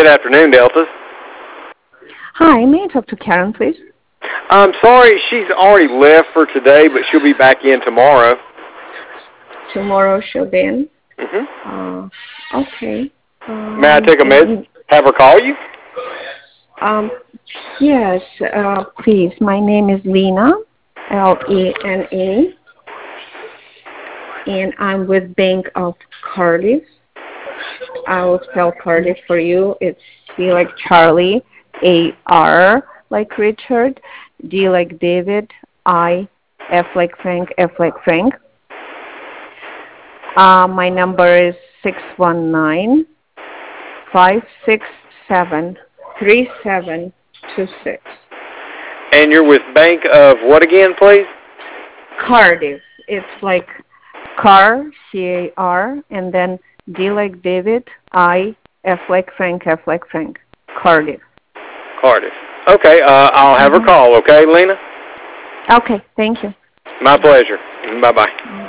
Good afternoon, Delta. Hi, may I talk to Karen, please? I'm sorry, she's already left for today, but she'll be back in tomorrow. Tomorrow she'll be in? Okay. May I take a message? Have her call you? Yes, please. My name is Lena, Lena, and I'm with Bank of Cardiff. I will spell Cardiff for you. It's C like Charlie, A-R like Richard, D like David, I, F like Frank, F like Frank. My number is 619-567-3726. And you're with Bank of what again, please? Cardiff. It's like car, C-A-R, and then D like David, I, F like Frank, F like Frank. Cardiff. Cardiff. Okay, I'll have her call, okay, Lena? Okay, thank you. My pleasure. Bye-bye.